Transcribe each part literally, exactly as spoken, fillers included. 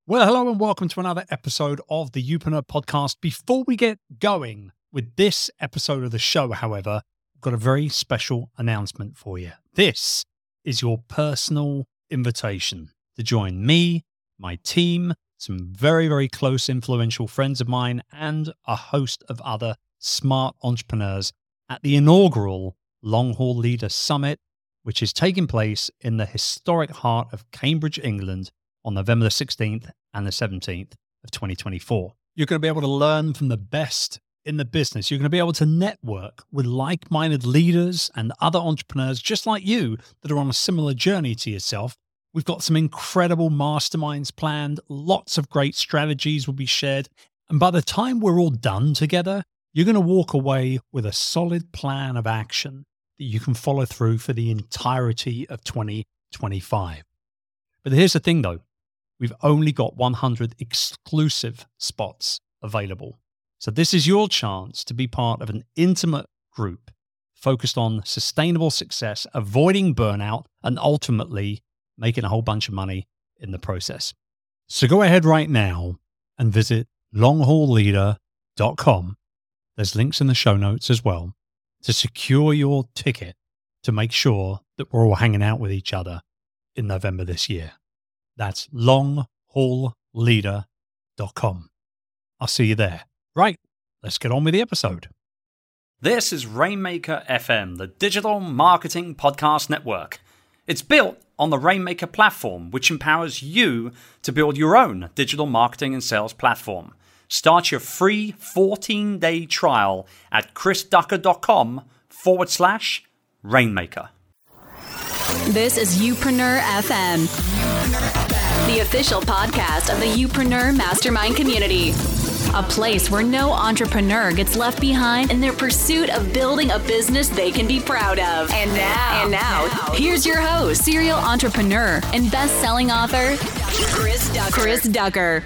Well, hello and welcome to another episode of the Youpreneur podcast. Before we get going with this episode of the show, however, I've got a very special announcement for you. This is your personal invitation to join me, my team, some very, very close influential friends of mine, and a host of other smart entrepreneurs at the inaugural Long Haul Leader Summit, which is taking place in the historic heart of Cambridge, England, on November the sixteenth and the seventeenth of twenty twenty-four. You're going to be able to learn from the best in the business. You're going to be able to network with like-minded leaders and other entrepreneurs just like you that are on a similar journey to yourself. We've got some incredible masterminds planned. Lots of great strategies will be shared. And by the time we're all done together, you're going to walk away with a solid plan of action that you can follow through for the entirety of twenty twenty-five. But here's the thing though. We've only got one hundred exclusive spots available. So this is your chance to be part of an intimate group focused on sustainable success, avoiding burnout, and ultimately making a whole bunch of money in the process. So go ahead right now and visit long haul leader dot com. There's links in the show notes as well to secure your ticket to make sure that we're all hanging out with each other in November this year. That's long haul leader dot com. I'll see you there. Right, let's get on with the episode. This is Rainmaker F M, the digital marketing podcast network. It's built on the Rainmaker platform, which empowers you to build your own digital marketing and sales platform. Start your free fourteen-day trial at chrisducker.com forward slash Rainmaker. This is Youpreneur F M, the official podcast of the Youpreneur Mastermind community. A place where no entrepreneur gets left behind in their pursuit of building a business they can be proud of. And now, and now, now here's your host, serial entrepreneur and best-selling author, Chris Ducker. Chris Ducker.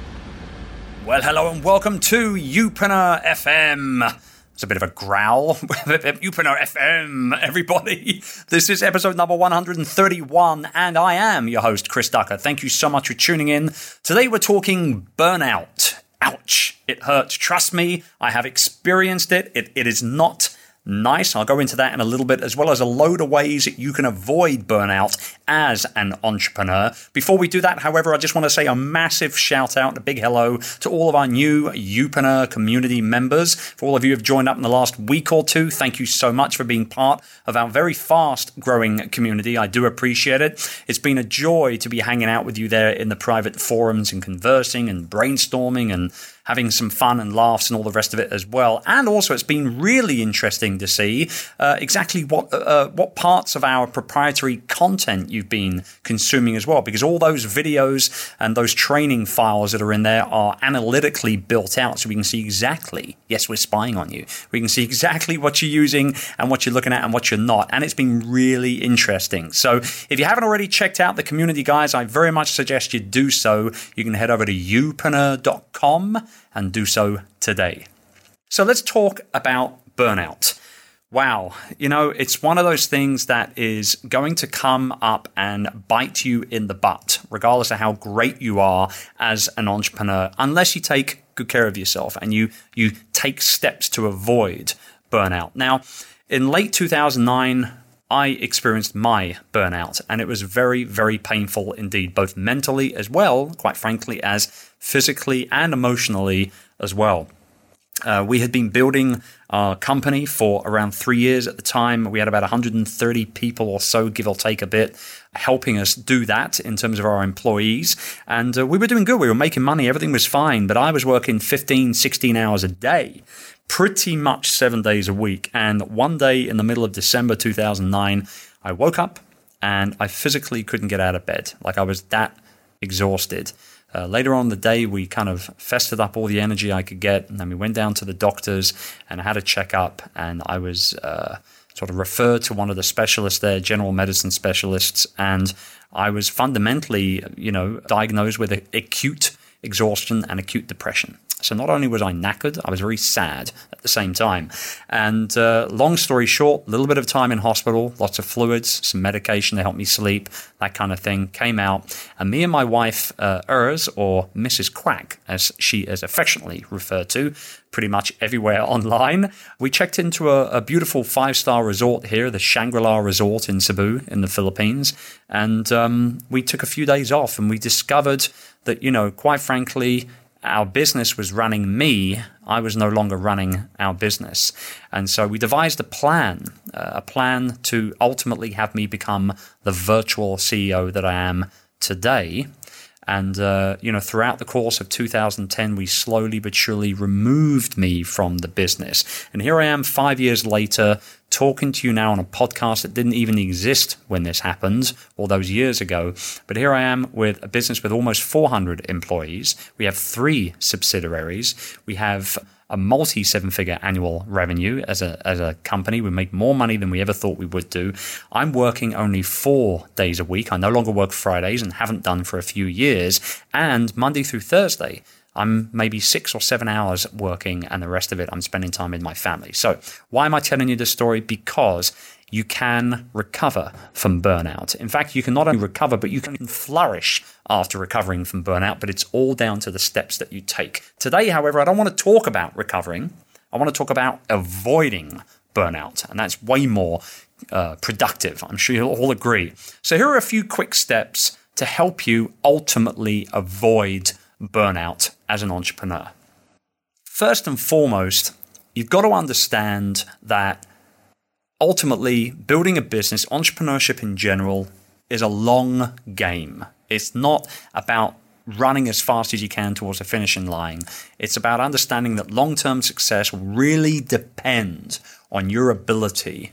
Well, hello and welcome to Youpreneur F M. It's a bit of a growl. Youpreneur F M, everybody. This is episode number one hundred thirty-one, and I am your host, Chris Ducker. Thank you so much for tuning in. Today we're talking burnout. Ouch. It hurts. Trust me, I have experienced it. It, it is not nice. I'll go into that in a little bit, as well as a load of ways that you can avoid burnout as an entrepreneur. Before we do that, however, I just want to say a massive shout out and a big hello to all of our new Youpreneur community members. For all of you who have joined up in the last week or two, thank you so much for being part of our very fast growing community. I do appreciate it. It's been a joy to be hanging out with you there in the private forums and conversing and brainstorming and having some fun and laughs and all the rest of it as well. And also it's been really interesting to see uh, exactly what uh, what parts of our proprietary content you've been consuming as well, because all those videos and those training files that are in there are analytically built out, so we can see exactly, yes, we're spying on you. We can see exactly what you're using and what you're looking at and what you're not. And it's been really interesting. So if you haven't already checked out the community, guys, I very much suggest you do so. You can head over to youpreneur dot com and do so today. So let's talk about burnout. Wow, you know, it's one of those things that is going to come up and bite you in the butt, regardless of how great you are as an entrepreneur, unless you take good care of yourself and you you take steps to avoid burnout. Now, in late two thousand nine, I experienced my burnout, and it was very, very painful indeed, both mentally as well, quite frankly, as physically and emotionally as well. Uh, we had been building our company for around three years at the time. We had about one hundred thirty people or so, give or take a bit, helping us do that in terms of our employees. And uh, we were doing good. We were making money. Everything was fine. But I was working fifteen, sixteen hours a day, pretty much seven days a week. And one day in the middle of December two thousand nine, I woke up and I physically couldn't get out of bed. Like I was that exhausted. Uh, later on in the day, we kind of festered up all the energy I could get, and then we went down to the doctors and had a checkup, and I was uh, sort of referred to one of the specialists there, general medicine specialists, and I was fundamentally, you know, diagnosed with acute exhaustion and acute depression. So not only was I knackered, I was very sad at the same time. And uh, long story short, a little bit of time in hospital, lots of fluids, some medication to help me sleep, that kind of thing, came out. And me and my wife, uh, Urs, or Missus Quack, as she is affectionately referred to, pretty much everywhere online, we checked into a, a beautiful five-star resort here, the Shangri-La Resort in Cebu in the Philippines. And um, we took a few days off and we discovered that, you know, quite frankly, our business was running me. I was no longer running our business. And so we devised a plan, uh, a plan to ultimately have me become the virtual C E O that I am today. And, uh, you know, throughout the course of two thousand ten, we slowly but surely removed me from the business. And here I am five years later, talking to you now on a podcast that didn't even exist when this happened all those years ago. But here I am with a business with almost four hundred employees. We have three subsidiaries. We have a multi seven-figure annual revenue as a as a company. We make more money than we ever thought we would do. I'm working only four days a week. I no longer work Fridays and haven't done for a few years. And Monday through Thursday, I'm maybe six or seven hours working, and the rest of it I'm spending time with my family. So why am I telling you this story? Because you can recover from burnout. In fact, you can not only recover, but you can flourish after recovering from burnout, but it's all down to the steps that you take. Today, however, I don't want to talk about recovering. I want to talk about avoiding burnout, and that's way more uh, productive. I'm sure you'll all agree. So here are a few quick steps to help you ultimately avoid burnout as an entrepreneur. First and foremost, you've got to understand that ultimately, building a business, entrepreneurship in general, is a long game. It's not about running as fast as you can towards the finishing line. It's about understanding that long-term success really depends on your ability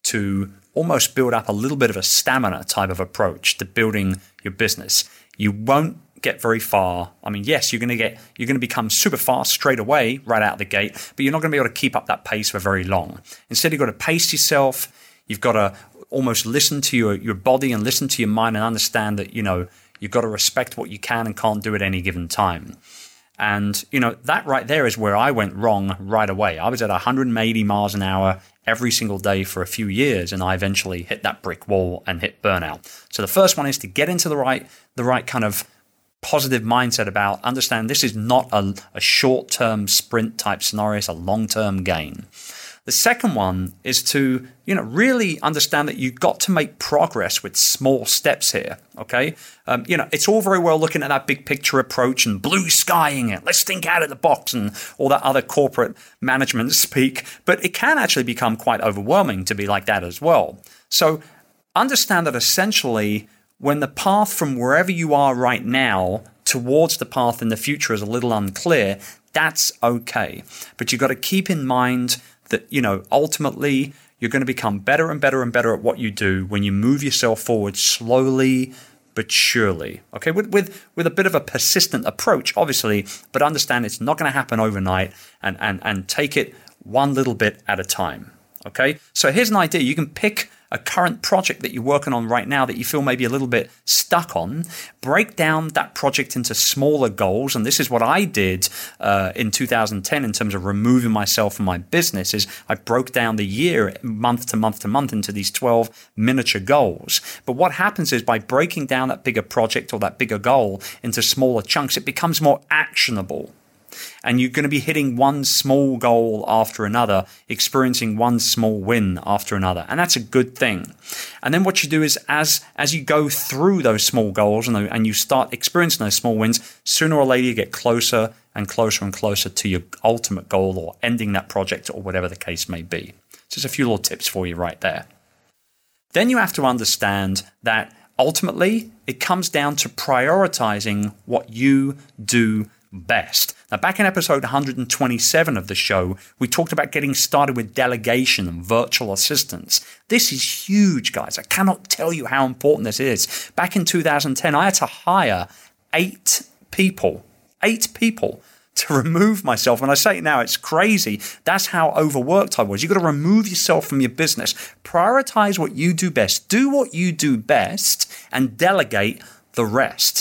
to almost build up a little bit of a stamina type of approach to building your business. You won't get very far. I mean, yes, you're going to get, you're going to become super fast straight away, right out of the gate, but you're not going to be able to keep up that pace for very long. Instead, you've got to pace yourself. You've got to almost listen to your, your body and listen to your mind and understand that, you know, you've got to respect what you can and can't do at any given time. And, you know, that right there is where I went wrong right away. I was at one hundred eighty miles an hour every single day for a few years, and I eventually hit that brick wall and hit burnout. So the first one is to get into the right, the right kind of positive mindset about understand this is not a, a short-term sprint type scenario, it's a long-term gain. The second one is to, you know, really understand that you've got to make progress with small steps here, okay? Um, you know, it's all very well looking at that big picture approach and blue skying it, let's think out of the box and all that other corporate management speak, but it can actually become quite overwhelming to be like that as well. So understand that essentially when the path from wherever you are right now towards the path in the future is a little unclear, that's okay. But you've got to keep in mind that, you know, ultimately you're going to become better and better and better at what you do when you move yourself forward slowly but surely. Okay, with with, with a bit of a persistent approach, obviously, but understand it's not going to happen overnight, and, and, and take it one little bit at a time. Okay, so here's an idea. You can pick a current project that you're working on right now that you feel maybe a little bit stuck on, break down that project into smaller goals. And this is what I did uh, in two thousand ten in terms of removing myself from my business, is I broke down the year month to month to month into these twelve miniature goals. But what happens is by breaking down that bigger project or that bigger goal into smaller chunks, it becomes more actionable. And you're going to be hitting one small goal after another, experiencing one small win after another. And that's a good thing. And then what you do is as as you go through those small goals and, and you start experiencing those small wins, sooner or later you get closer and closer and closer to your ultimate goal or ending that project or whatever the case may be. Just a few little tips for you right there. Then you have to understand that ultimately it comes down to prioritizing what you do best. Now, back in episode one hundred twenty-seven of the show, we talked about getting started with delegation and virtual assistants. This is huge, guys. I cannot tell you how important this is. Back in two thousand ten, I had to hire eight people, eight people to remove myself. When I say it now, it's crazy. That's how overworked I was. You've got to remove yourself from your business. Prioritize what you do best. Do what you do best and delegate the rest.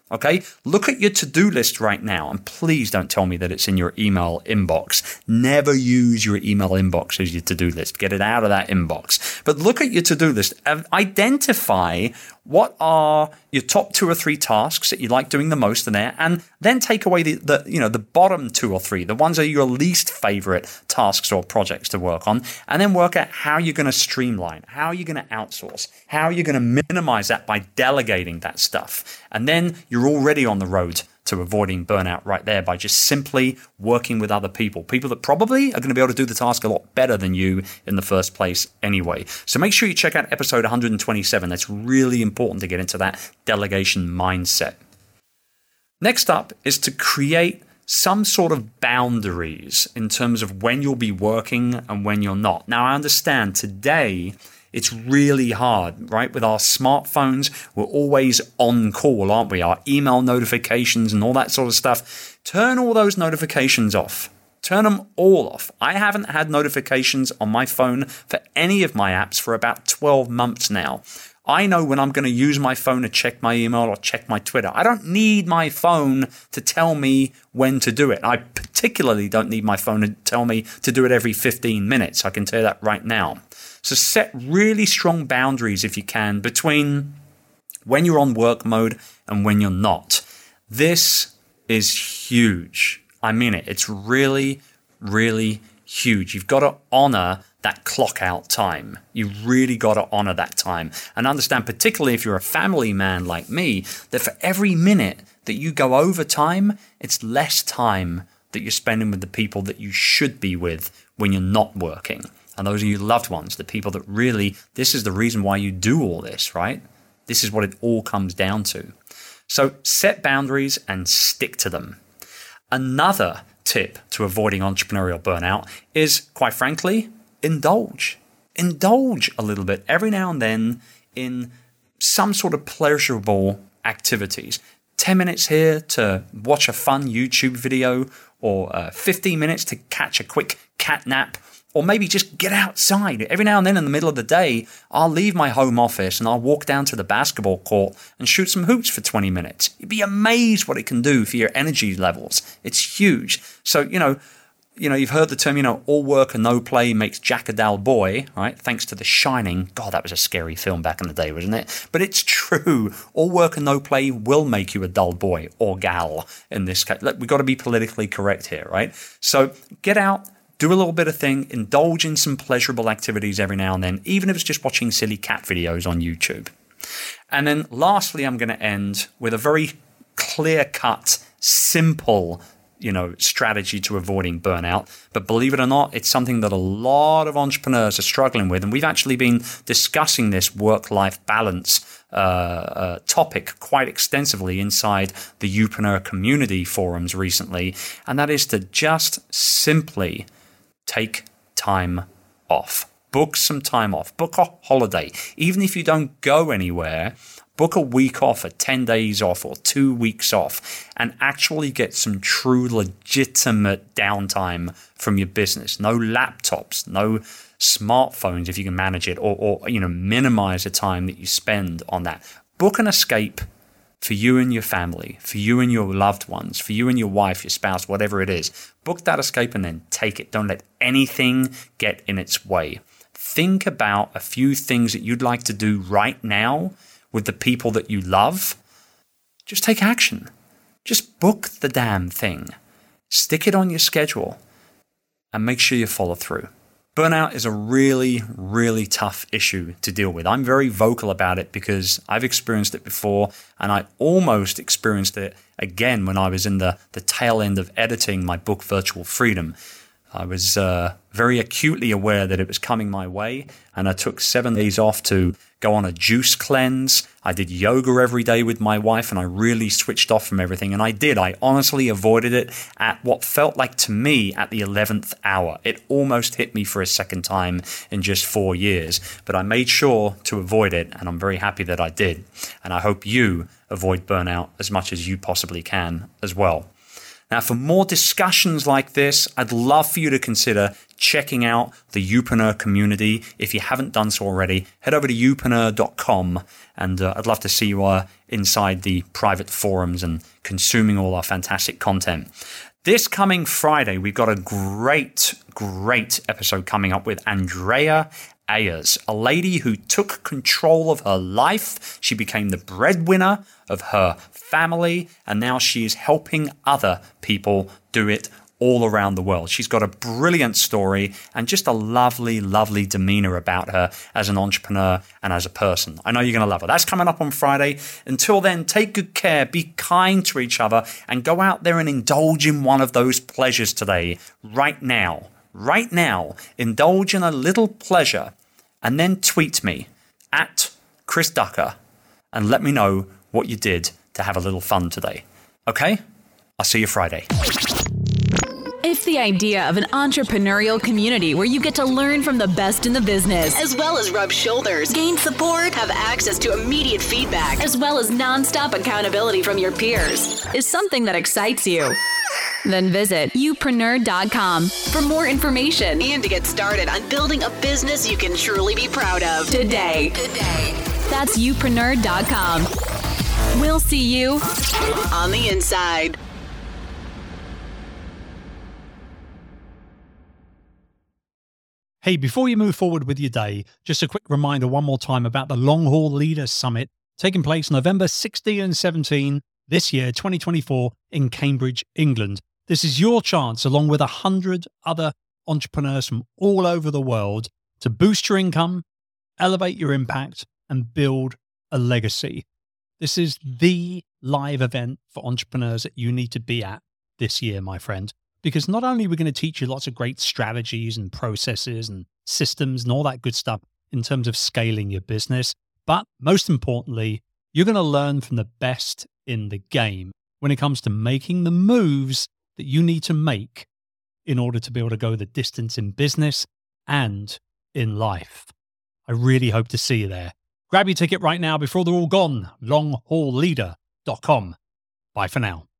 Okay, look at your to-do list right now, and please don't tell me that it's in your email inbox. Never use your email inbox as your to-do list. Get it out of that inbox. But look at your to-do list. Identify what are your top two or three tasks that you like doing the most in there, and then take away the, the you know the bottom two or three, the ones that are your least favorite tasks or projects to work on, and then work out how you're going to streamline, how you're going to outsource, how you're going to minimize that by delegating that stuff. And then you're already on the road to avoiding burnout right there by just simply working with other people, people that probably are going to be able to do the task a lot better than you in the first place anyway. So make sure you check out episode one hundred twenty-seven. That's really important to get into that delegation mindset. Next up is to create some sort of boundaries in terms of when you'll be working and when you're not. Now, I understand today it's really hard, right? With our smartphones, we're always on call, aren't we? Our email notifications and all that sort of stuff. Turn all those notifications off. Turn them all off. I haven't had notifications on my phone for any of my apps for about twelve months now. I know when I'm going to use my phone to check my email or check my Twitter. I don't need my phone to tell me when to do it. I particularly don't need my phone to tell me to do it every fifteen minutes. I can tell you that right now. So set really strong boundaries, if you can, between when you're on work mode and when you're not. This is huge. I mean it. It's really, really huge. You've got to honor that clock out time. You really got to honor that time. And understand, particularly if you're a family man like me, that for every minute that you go over time, it's less time that you're spending with the people that you should be with when you're not working. And those are your loved ones, the people that really, this is the reason why you do all this, right? This is what it all comes down to. So set boundaries and stick to them. Another tip to avoiding entrepreneurial burnout is, quite frankly, indulge. Indulge a little bit every now and then in some sort of pleasurable activities. ten minutes here to watch a fun YouTube video, or uh, fifteen minutes to catch a quick cat nap, or maybe just get outside. Every now and then in the middle of the day, I'll leave my home office and I'll walk down to the basketball court and shoot some hoops for twenty minutes. You'd be amazed what it can do for your energy levels. It's huge. So, you know, you know, you've heard the term, you know, all work and no play makes Jack a dull boy, right? Thanks to The Shining. God, that was a scary film back in the day, wasn't it? But it's true. All work and no play will make you a dull boy or gal in this case. Look, we've got to be politically correct here, right? So get out. Do a little bit of thing, indulge in some pleasurable activities every now and then, even if it's just watching silly cat videos on YouTube. And then lastly, I'm going to end with a very clear-cut, simple, you know, strategy to avoiding burnout. But believe it or not, it's something that a lot of entrepreneurs are struggling with. And we've actually been discussing this work-life balance uh, uh, topic quite extensively inside the Youpreneur community forums recently. And that is to just simply take time off. Book some time off. Book a holiday. Even if you don't go anywhere, book a week off, or ten days off, or two weeks off, and actually get some true legitimate downtime from your business. No laptops, no smartphones if you can manage it, or, or you know, minimize the time that you spend on that. Book an escape for you and your family, for you and your loved ones, for you and your wife, your spouse, whatever it is. Book that escape and then take it. Don't let anything get in its way. Think about a few things that you'd like to do right now with the people that you love. Just take action. Just book the damn thing. Stick it on your schedule and make sure you follow through. Burnout is a really, really tough issue to deal with. I'm very vocal about it because I've experienced it before, and I almost experienced it again when I was in the, the tail end of editing my book, Virtual Freedom. I was uh, very acutely aware that it was coming my way, and I took seven days off to go on a juice cleanse. I did yoga every day with my wife, and I really switched off from everything. And I did. I honestly avoided it at what felt like to me at the eleventh hour. It almost hit me for a second time in just four years. But I made sure to avoid it, and I'm very happy that I did. And I hope you avoid burnout as much as you possibly can as well. Now, for more discussions like this, I'd love for you to consider checking out the Youpreneur community. If you haven't done so already, head over to youpreneur dot com, and uh, I'd love to see you uh, inside the private forums and consuming all our fantastic content. This coming Friday, we've got a great, great episode coming up with Andrea Ayers, a lady who took control of her life. She became the breadwinner of her family, and now she is helping other people do it all around the world. She's got a brilliant story and just a lovely, lovely demeanor about her as an entrepreneur and as a person. I know you're going to love her. That's coming up on Friday. Until then, take good care, be kind to each other, and go out there and indulge in one of those pleasures today, right now. Right now, indulge in a little pleasure, and then tweet me at Chris Ducker and let me know what you did to have a little fun today. Okay? I'll see you Friday. It's the idea of an entrepreneurial community where you get to learn from the best in the business, as well as rub shoulders, gain support, have access to immediate feedback, as well as nonstop accountability from your peers, is something that excites you. Then visit youpreneur dot com for more information and to get started on building a business you can truly be proud of today. Today. That's youpreneur dot com. We'll see you on the inside. Hey, before you move forward with your day, just a quick reminder one more time about the Long Haul Leaders Summit taking place November sixteenth and seventeenth this year, twenty twenty-four, in Cambridge, England. This is your chance, along with a hundred other entrepreneurs from all over the world, to boost your income, elevate your impact, and build a legacy. This is the live event for entrepreneurs that you need to be at this year, my friend, because not only are we going to teach you lots of great strategies and processes and systems and all that good stuff in terms of scaling your business, but most importantly, you're going to learn from the best in the game when it comes to making the moves that you need to make in order to be able to go the distance in business and in life. I really hope to see you there. Grab your ticket right now before they're all gone. long haul leader dot com. Bye for now.